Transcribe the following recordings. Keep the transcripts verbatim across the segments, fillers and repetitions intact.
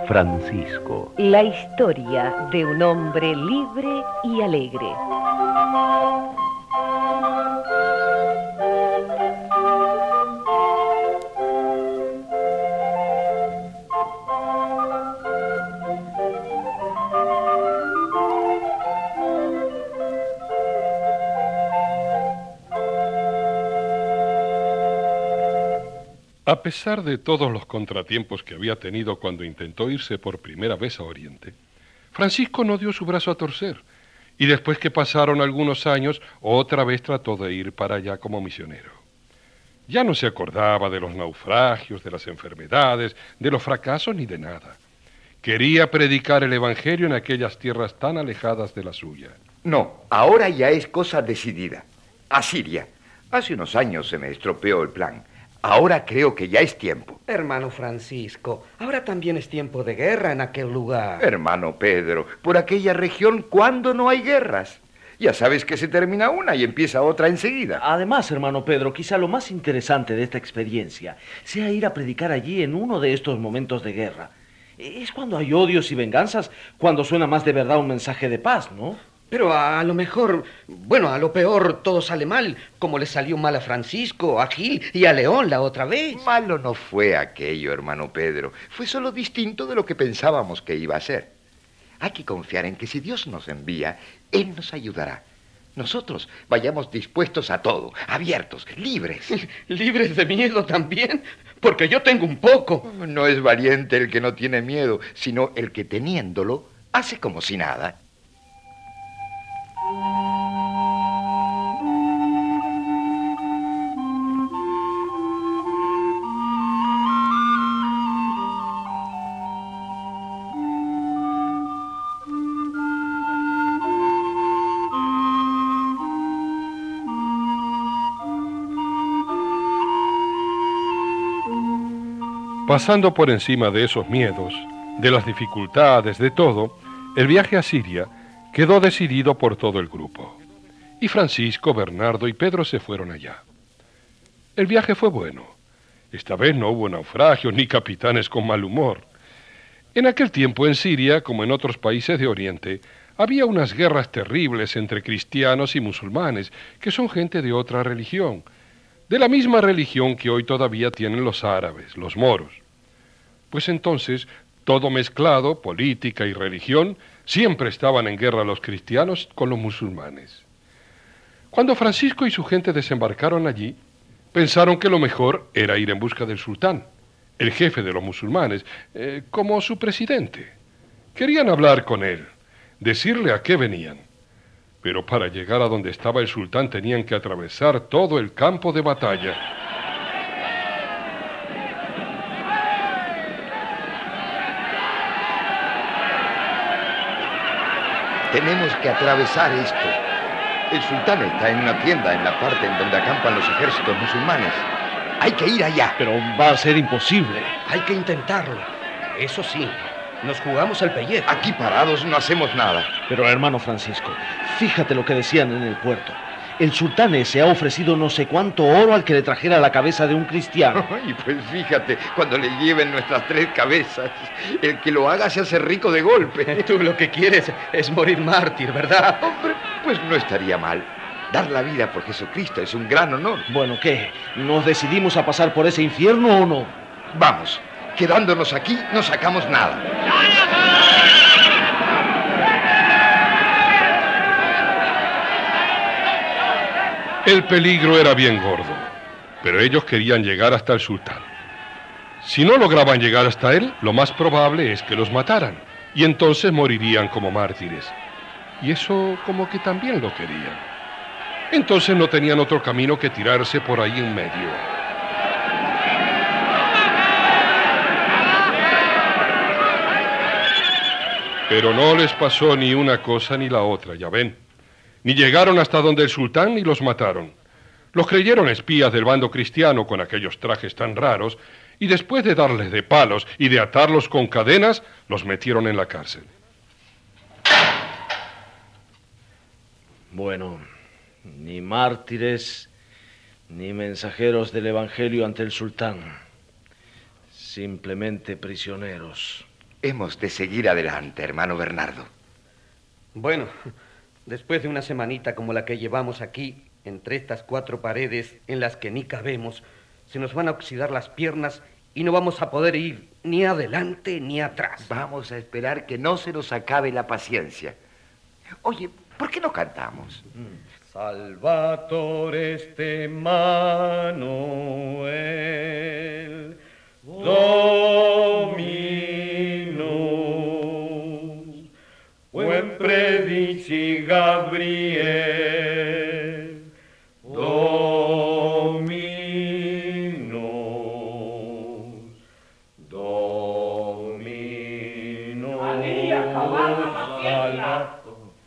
Francisco. La historia de un hombre libre y alegre. A pesar de todos los contratiempos que había tenido cuando intentó irse por primera vez a Oriente, Francisco no dio su brazo a torcer, y después que pasaron algunos años, otra vez trató de ir para allá como misionero. Ya no se acordaba de los naufragios, de las enfermedades, de los fracasos ni de nada. Quería predicar el Evangelio en aquellas tierras tan alejadas de la suya. No, ahora ya es cosa decidida. A Siria. Hace unos años se me estropeó el plan. Ahora creo que ya es tiempo. Hermano Francisco, ahora también es tiempo de guerra en aquel lugar. Hermano Pedro, por aquella región, ¿cuándo no hay guerras? Ya sabes que se termina una y empieza otra enseguida. Además, hermano Pedro, quizá lo más interesante de esta experiencia sea ir a predicar allí en uno de estos momentos de guerra. Es cuando hay odios y venganzas, cuando suena más de verdad un mensaje de paz, ¿no? Pero a, a lo mejor, bueno, a lo peor todo sale mal, como le salió mal a Francisco, a Gil y a León la otra vez. Malo no fue aquello, hermano Pedro. Fue solo distinto de lo que pensábamos que iba a ser. Hay que confiar en que si Dios nos envía, Él nos ayudará. Nosotros vayamos dispuestos a todo, abiertos, libres. ¿Libres de miedo también? Porque yo tengo un poco. No es valiente el que no tiene miedo, sino el que teniéndolo hace como si nada. Pasando por encima de esos miedos, de las dificultades, de todo, el viaje a Siria quedó decidido por todo el grupo. Y Francisco, Bernardo y Pedro se fueron allá. El viaje fue bueno. Esta vez no hubo naufragios ni capitanes con mal humor. En aquel tiempo en Siria, como en otros países de Oriente, había unas guerras terribles entre cristianos y musulmanes, que son gente de otra religión, de la misma religión que hoy todavía tienen los árabes, los moros. Pues entonces, todo mezclado, política y religión, siempre estaban en guerra los cristianos con los musulmanes. Cuando Francisco y su gente desembarcaron allí, pensaron que lo mejor era ir en busca del sultán, el jefe de los musulmanes, eh, como su presidente. Querían hablar con él, decirle a qué venían. Pero para llegar a donde estaba el sultán tenían que atravesar todo el campo de batalla. Tenemos que atravesar esto. El sultán está en una tienda en la parte en donde acampan los ejércitos musulmanes. Hay que ir allá. Pero va a ser imposible. Hay que intentarlo. Eso sí, nos jugamos el pellejo. Aquí parados no hacemos nada. Pero, hermano Francisco, fíjate lo que decían en el puerto. El sultán se ha ofrecido no sé cuánto oro al que le trajera la cabeza de un cristiano. Y pues fíjate, cuando le lleven nuestras tres cabezas, el que lo haga se hace rico de golpe. Tú lo que quieres es morir mártir, ¿verdad? Hombre, pues no estaría mal. Dar la vida por Jesucristo es un gran honor. Bueno, ¿qué? ¿Nos decidimos a pasar por ese infierno o no? Vamos, quedándonos aquí no sacamos nada. El peligro era bien gordo, pero ellos querían llegar hasta el sultán. Si no lograban llegar hasta él, lo más probable es que los mataran, y entonces morirían como mártires. Y eso como que también lo querían. Entonces no tenían otro camino que tirarse por ahí en medio. Pero no les pasó ni una cosa ni la otra, ya ven. Ni llegaron hasta donde el sultán ni los mataron. Los creyeron espías del bando cristiano con aquellos trajes tan raros, y después de darles de palos y de atarlos con cadenas, los metieron en la cárcel. Bueno, ni mártires, ni mensajeros del Evangelio ante el sultán. Simplemente prisioneros. Hemos de seguir adelante, hermano Bernardo. Bueno, después de una semanita como la que llevamos aquí, entre estas cuatro paredes en las que ni cabemos, se nos van a oxidar las piernas y no vamos a poder ir ni adelante ni atrás. Vamos a esperar que no se nos acabe la paciencia. Oye, ¿por qué no cantamos? Salvatore este Manuel, Dominus, buen predici Gabriel, Dominus, Dominus, Salvatore.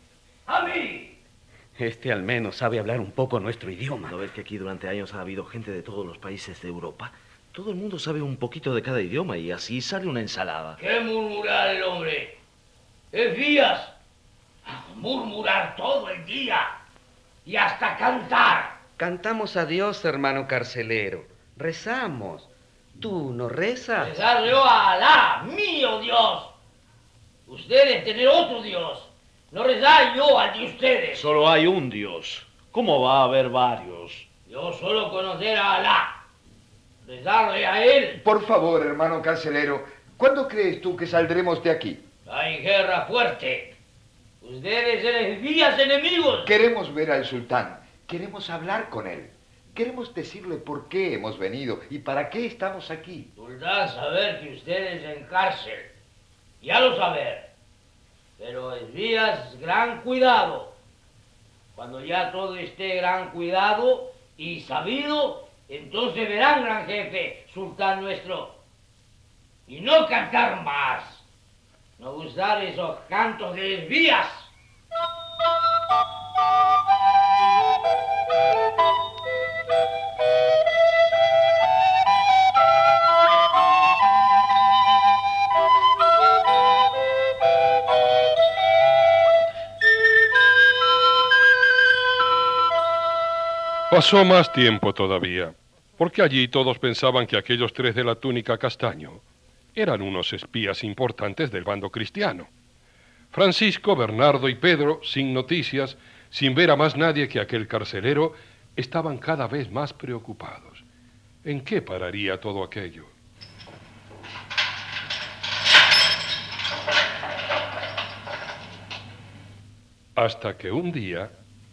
Este al menos sabe hablar un poco nuestro idioma. ¿No ves que aquí durante años ha habido gente de todos los países de Europa? Todo el mundo sabe un poquito de cada idioma y así sale una ensalada. ¿Qué murmurar el hombre? Es vías. Murmurar todo el día y hasta cantar. Cantamos a Dios, hermano carcelero. Rezamos. ¿Tú no rezas? Rezar yo a Alá, mío Dios. Ustedes tienen otro Dios. No rezar yo al de ustedes. Solo hay un Dios. ¿Cómo va a haber varios? Yo solo conocer a Alá. Rezarle a él. Por favor, hermano carcelero, ¿cuándo crees tú que saldremos de aquí? Hay guerra fuerte. Ustedes eres vías enemigos. Queremos ver al sultán. Queremos hablar con él. Queremos decirle por qué hemos venido y para qué estamos aquí. Sultán saber que ustedes en cárcel. Ya lo saber. Pero esvías gran cuidado. Cuando ya todo esté gran cuidado y sabido, entonces verán, gran jefe, sultán nuestro. Y no cantar más. No gustar esos cantos de esvías. Pasó más tiempo todavía, porque allí todos pensaban que aquellos tres de la túnica castaño eran unos espías importantes del bando cristiano. Francisco, Bernardo y Pedro, sin noticias, sin ver a más nadie que aquel carcelero, estaban cada vez más preocupados. ¿En qué pararía todo aquello? Hasta que un día...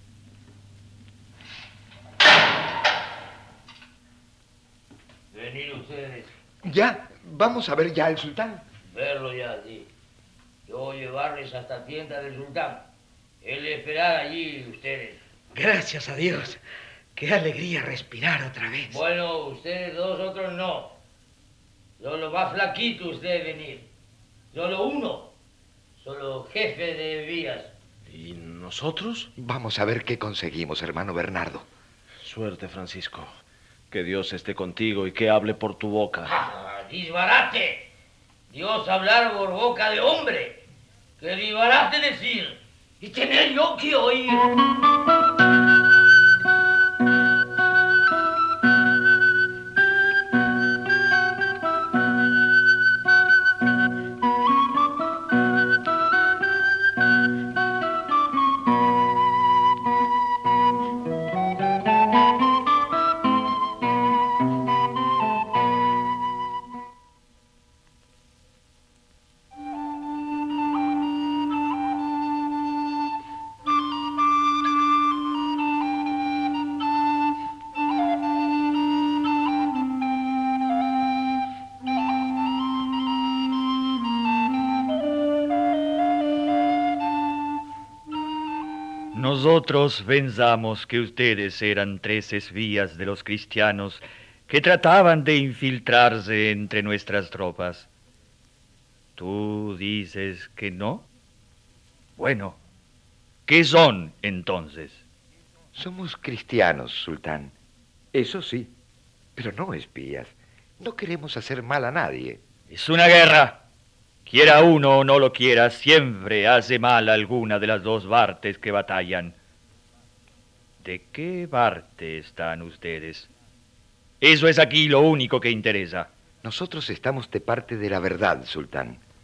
Venid ustedes. Ya, vamos a ver ya al sultán. Verlo ya, sí. Yo llevarles hasta la tienda del sultán. Él esperará allí ustedes. Gracias a Dios. Qué alegría respirar otra vez. Bueno, ustedes dos, otros no. Solo más flaquito usted venir. Solo uno. Solo jefe de vías. ¿Y nosotros? Vamos a ver qué conseguimos, hermano Bernardo. Suerte, Francisco. Que Dios esté contigo y que hable por tu boca. ¡Ah, disbarate! Dios hablar por boca de hombre. ¡Qué disbarate decir! Y tener yo que oír. Nosotros pensamos que ustedes eran tres espías de los cristianos que trataban de infiltrarse entre nuestras tropas. ¿Tú dices que no? Bueno, ¿qué son entonces? Somos cristianos, sultán. Eso sí, pero no espías. No queremos hacer mal a nadie. Es una guerra. Quiera uno o no lo quiera, siempre hace mal a alguna de las dos partes que batallan. ¿De qué parte están ustedes? Eso es aquí lo único que interesa. Nosotros estamos de parte de la verdad, sultán.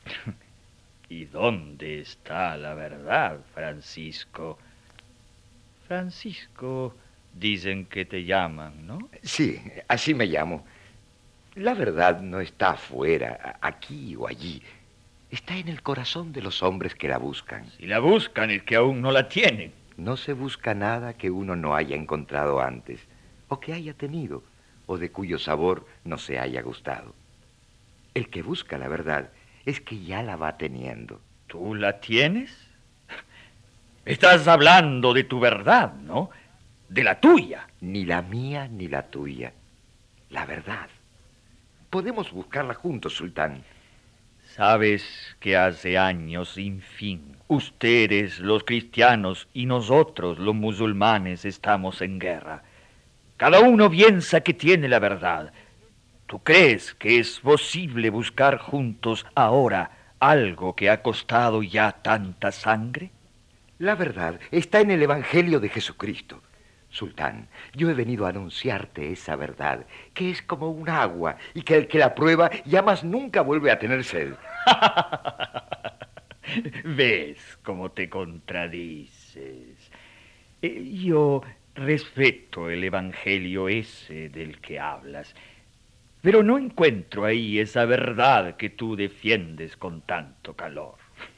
¿Y dónde está la verdad, Francisco? Francisco, dicen que te llaman, ¿no? Sí, así me llamo. La verdad no está afuera, aquí o allí. Está en el corazón de los hombres que la buscan. Si la buscan es que aún no la tienen. No se busca nada que uno no haya encontrado antes, o que haya tenido, o de cuyo sabor no se haya gustado. El que busca la verdad es que ya la va teniendo. ¿Tú la tienes? Estás hablando de tu verdad, ¿no? De la tuya. Ni la mía ni la tuya. La verdad. Podemos buscarla juntos, sultán. Sabes que hace años sin fin, ustedes, los cristianos, y nosotros, los musulmanes, estamos en guerra. Cada uno piensa que tiene la verdad. ¿Tú crees que es posible buscar juntos ahora algo que ha costado ya tanta sangre? La verdad está en el Evangelio de Jesucristo. Sultán, yo he venido a anunciarte esa verdad, que es como un agua, y que el que la prueba ya más nunca vuelve a tener sed. ¿Ves cómo te contradices? Eh, yo respeto el Evangelio ese del que hablas, pero no encuentro ahí esa verdad que tú defiendes con tanto calor.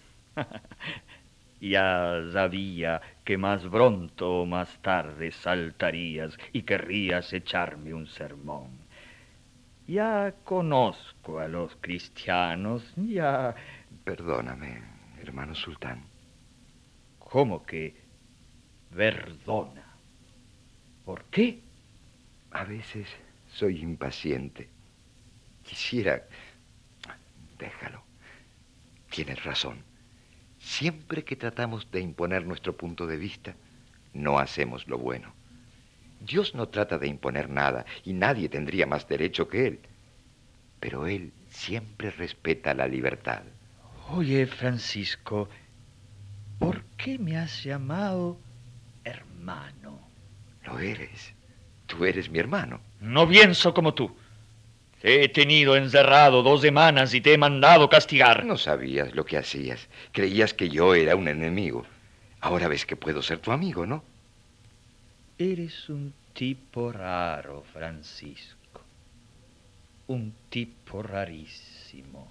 Ya sabía que más pronto o más tarde saltarías y querrías echarme un sermón. Ya conozco a los cristianos, ya... Perdóname, hermano sultán. ¿Cómo que perdona? ¿Por qué? A veces soy impaciente. Quisiera... Déjalo. Tienes razón. Siempre que tratamos de imponer nuestro punto de vista, no hacemos lo bueno. Dios no trata de imponer nada y nadie tendría más derecho que Él. Pero Él siempre respeta la libertad. Oye, Francisco, ¿por qué me has llamado hermano? Lo eres. Tú eres mi hermano. No pienso como tú. Te he tenido encerrado dos semanas y te he mandado castigar. No sabías lo que hacías. Creías que yo era un enemigo. Ahora ves que puedo ser tu amigo, ¿no? Eres un tipo raro, Francisco. Un tipo rarísimo.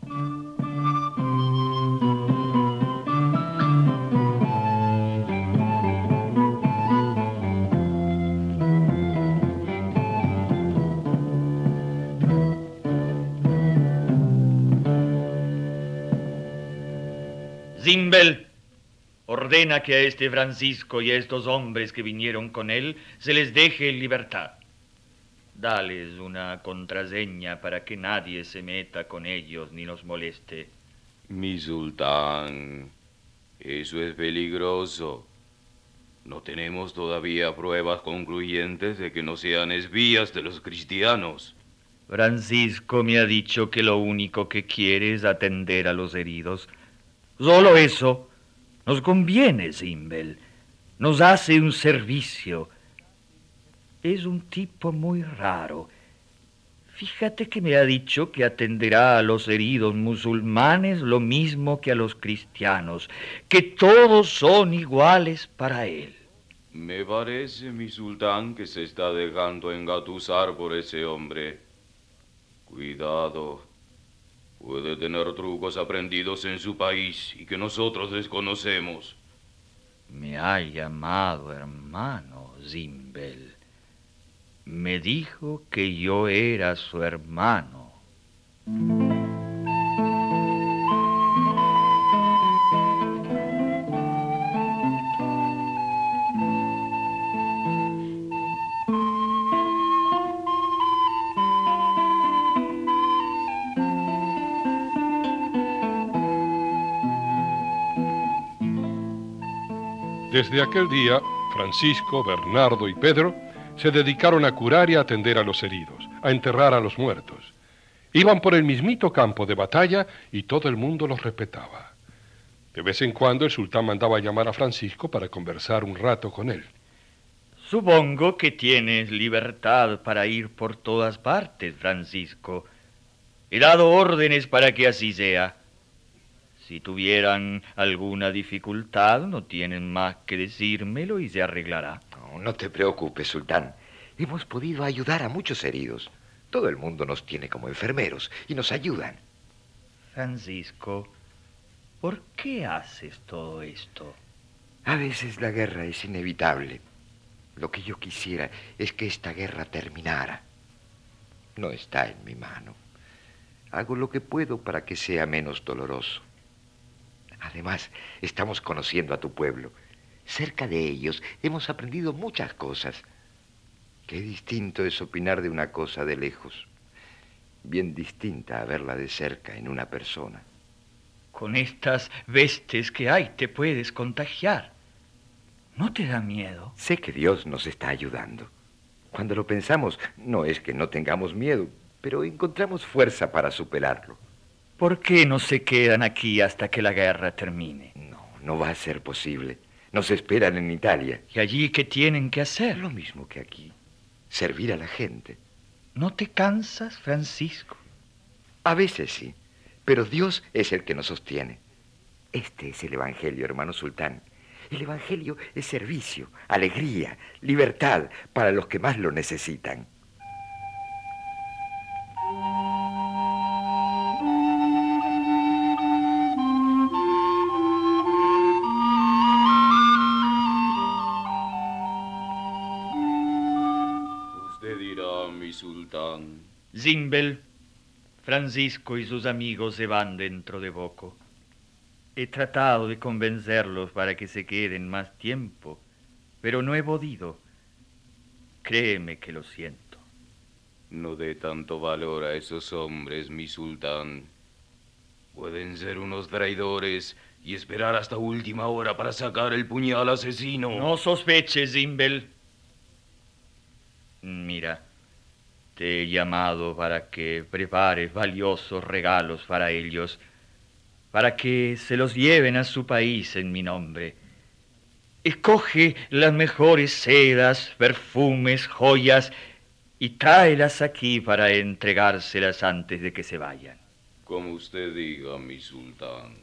Zimbel, ordena que a este Francisco y a estos hombres que vinieron con él se les deje en libertad. Dales una contraseña para que nadie se meta con ellos ni los moleste. Mi sultán, eso es peligroso. No tenemos todavía pruebas concluyentes de que no sean espías de los cristianos. Francisco me ha dicho que lo único que quiere es atender a los heridos. Solo eso nos conviene, Zimbel. Nos hace un servicio. Es un tipo muy raro. Fíjate que me ha dicho que atenderá a los heridos musulmanes lo mismo que a los cristianos, que todos son iguales para él. Me parece, mi sultán, que se está dejando engatusar por ese hombre. Cuidado. Puede tener trucos aprendidos en su país y que nosotros desconocemos. Me ha llamado hermano, Zimbel. Me dijo que yo era su hermano. Desde aquel día, Francisco, Bernardo y Pedro se dedicaron a curar y a atender a los heridos, a enterrar a los muertos. Iban por el mismito campo de batalla y todo el mundo los respetaba. De vez en cuando el sultán mandaba llamar a Francisco para conversar un rato con él. Supongo que tienes libertad para ir por todas partes, Francisco. He dado órdenes para que así sea. Si tuvieran alguna dificultad, no tienen más que decírmelo y se arreglará. No, no te preocupes, sultán. Hemos podido ayudar a muchos heridos. Todo el mundo nos tiene como enfermeros y nos ayudan. Francisco, ¿por qué haces todo esto? A veces la guerra es inevitable. Lo que yo quisiera es que esta guerra terminara. No está en mi mano. Hago lo que puedo para que sea menos doloroso. Además, estamos conociendo a tu pueblo. Cerca de ellos hemos aprendido muchas cosas. Qué distinto es opinar de una cosa de lejos. Bien distinta a verla de cerca en una persona. Con estas vestes que hay te puedes contagiar. ¿No te da miedo? Sé que Dios nos está ayudando. Cuando lo pensamos, no es que no tengamos miedo, pero encontramos fuerza para superarlo. ¿Por qué no se quedan aquí hasta que la guerra termine? No, no va a ser posible. Nos esperan en Italia. ¿Y allí qué tienen que hacer? Lo mismo que aquí. Servir a la gente. ¿No te cansas, Francisco? A veces sí, pero Dios es el que nos sostiene. Este es el Evangelio, hermano sultán. El Evangelio es servicio, alegría, libertad para los que más lo necesitan. Usted dirá, mi sultán. Zimbel, Francisco y sus amigos se van dentro de poco. He tratado de convencerlos para que se queden más tiempo, pero no he podido. Créeme que lo siento. No dé tanto valor a esos hombres, mi sultán. Pueden ser unos traidores y esperar hasta última hora para sacar el puñal asesino. No sospeches, Zimbel. Mira, te he llamado para que prepares valiosos regalos para ellos, para que se los lleven a su país en mi nombre. Escoge las mejores sedas, perfumes, joyas y tráelas aquí para entregárselas antes de que se vayan. Como usted diga, mi sultán.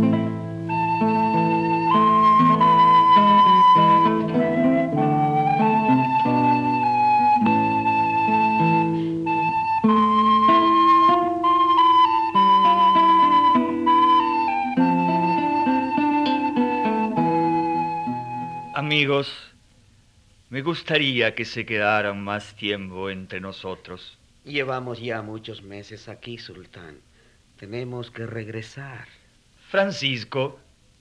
Amigos, me gustaría que se quedaran más tiempo entre nosotros. Llevamos ya muchos meses aquí, sultán. Tenemos que regresar. Francisco,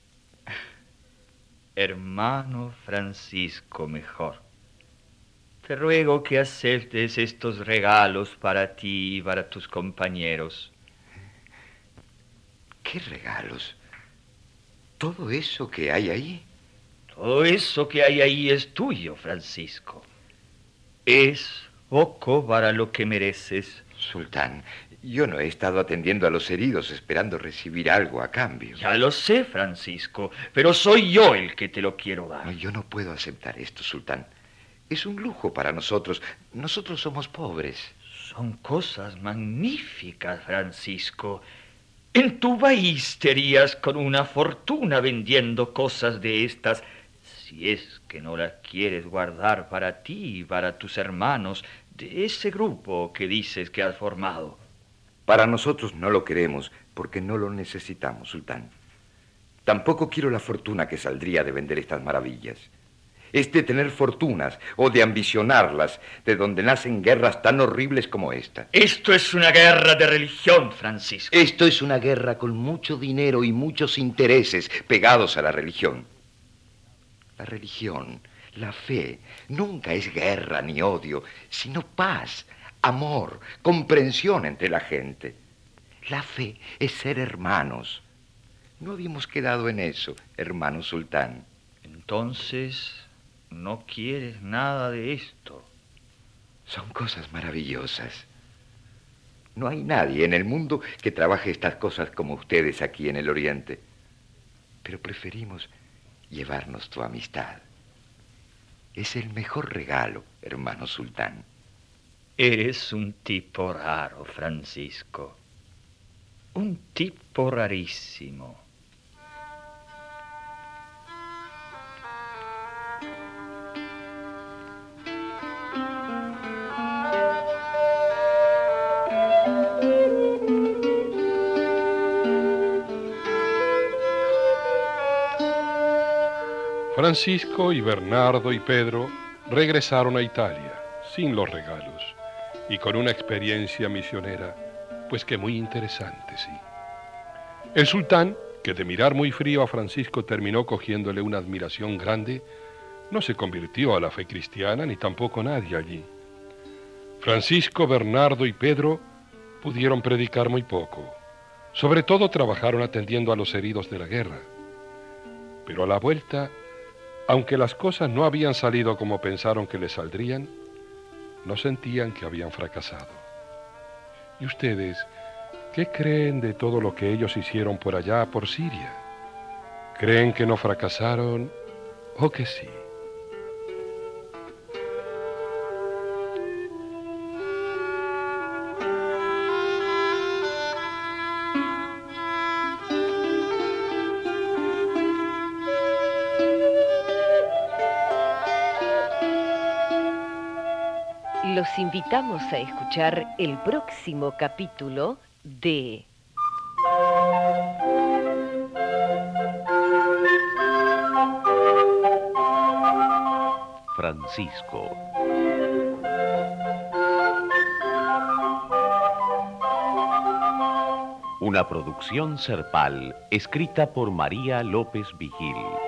hermano Francisco mejor, te ruego que aceptes estos regalos para ti y para tus compañeros. ¿Qué regalos? ¿Todo eso que hay ahí? Todo eso que hay ahí es tuyo, Francisco. Es poco para lo que mereces. Sultán, yo no he estado atendiendo a los heridos esperando recibir algo a cambio. Ya lo sé, Francisco, pero soy yo el que te lo quiero dar. No, yo no puedo aceptar esto, sultán. Es un lujo para nosotros. Nosotros somos pobres. Son cosas magníficas, Francisco. En tu país te harías con una fortuna vendiendo cosas de estas, si es que no las quieres guardar para ti y para tus hermanos de ese grupo que dices que has formado. Para nosotros no lo queremos porque no lo necesitamos, sultán. Tampoco quiero la fortuna que saldría de vender estas maravillas. Es de tener fortunas o de ambicionarlas, de donde nacen guerras tan horribles como esta. Esto es una guerra de religión, Francisco. Esto es una guerra con mucho dinero y muchos intereses pegados a la religión. La religión, la fe, nunca es guerra ni odio, sino paz, amor, comprensión entre la gente. La fe es ser hermanos. No habíamos quedado en eso, hermano sultán. Entonces, no quieres nada de esto. Son cosas maravillosas. No hay nadie en el mundo que trabaje estas cosas como ustedes aquí en el Oriente. Pero preferimos llevarnos tu amistad. Es el mejor regalo, hermano sultán. Eres un tipo raro, Francisco. Un tipo rarísimo. Francisco y Bernardo y Pedro regresaron a Italia sin los regalos y con una experiencia misionera, pues que muy interesante, sí. El sultán, que de mirar muy frío a Francisco terminó cogiéndole una admiración grande, no se convirtió a la fe cristiana ni tampoco nadie allí. Francisco, Bernardo y Pedro pudieron predicar muy poco. Sobre todo trabajaron atendiendo a los heridos de la guerra. Pero a la vuelta, aunque las cosas no habían salido como pensaron que les saldrían, no sentían que habían fracasado. ¿Y ustedes qué creen de todo lo que ellos hicieron por allá, por Siria? ¿Creen que no fracasaron o que sí? Los invitamos a escuchar el próximo capítulo de Francisco. Una producción Serpal, escrita por María López Vigil.